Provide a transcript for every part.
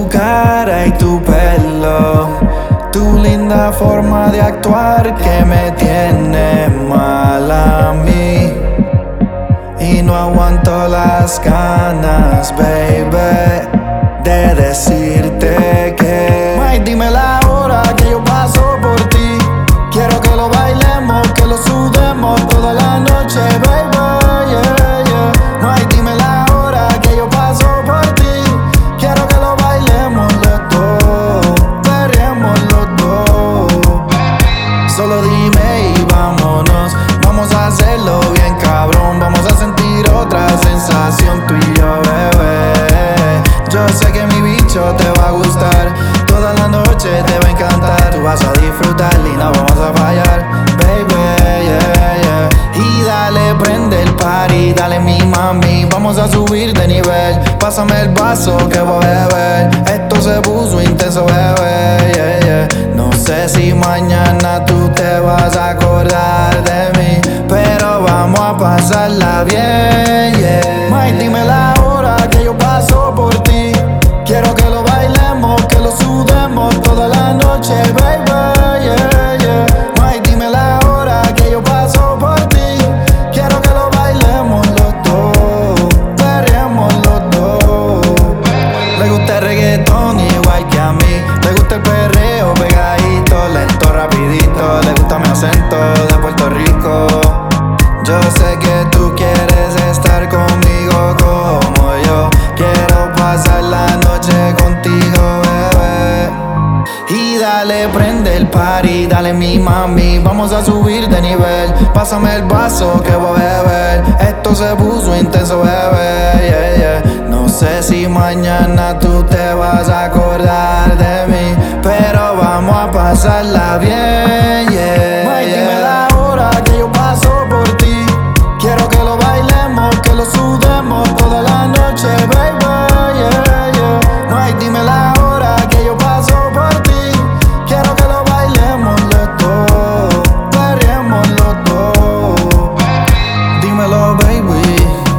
cara y tu pelo, tu linda forma de actuar que me tiene mal a mí. Y no aguanto las ganas, baby, de decirte que May, dime la hora que yo paso por ti. Quiero que lo bailemos, que lo sudemos toda la noche, baby, yeah, yeah. May, dime la hora que yo paso por ti. Quiero que lo bailemos los dos, perreemos los dos. Solo dime y vámonos, vamos a hacerlo bien cabrón. Vamos a sentir otra sensación tú y yo, bebé. Yo sé que mi bicho te va a gustar, toda la noche te va a encantar. Tú vas a disfrutar y no vamos a fallar, baby, yeah, yeah. Y dale, prende el party, dale mi mami, vamos a subir de nivel. Pásame el vaso que voy a beber, esto se puso intenso, bebé, yeah, yeah. No sé si mañana tú te vas a acordar de mí, pero vamos a pasarla bien, yeah. May, dime la hora que yo paso por ti. Quiero que lo bailemos, que lo sudemos toda la noche, baby, yeah, yeah. May, dime la hora que yo paso por ti. Quiero que lo bailemos los dos, perreemos los dos. Le gusta el reggaetón igual que a mí. Le gusta el perreo pegadito, lento, rapidito. Le gusta mi acento de Puerto Rico. Yo sé que tú quieres estar conmigo como yo. Quiero pasar la noche contigo, bebé. Y dale, prende el party, dale mi mami, vamos a subir de nivel. Pásame el vaso que voy a beber, esto se puso intenso, bebé, yeah, yeah. No sé si mañana tú te vas a acordar de mí, pero vamos a pasarla bien, yeah. May, dime la hora que yo paso por ti. Quiero que lo bailemos, que lo sudemos toda la noche, baby, yeah, yeah. May, dime la hora que yo paso por ti. Quiero que lo bailemos los dos, perreemos los dos. Dímelo, baby.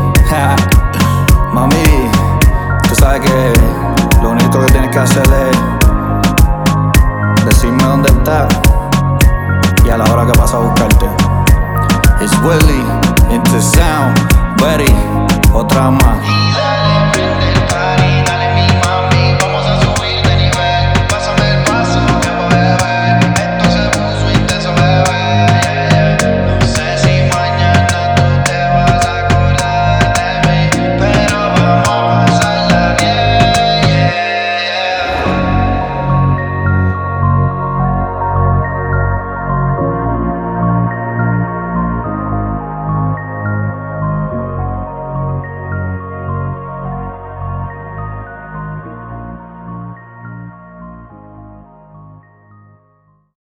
Mami, tú sabes que lo único que tienes que hacer es decirme dónde estás y a la hora que paso a buscarte. It's Willie into sound, buddy, otra más.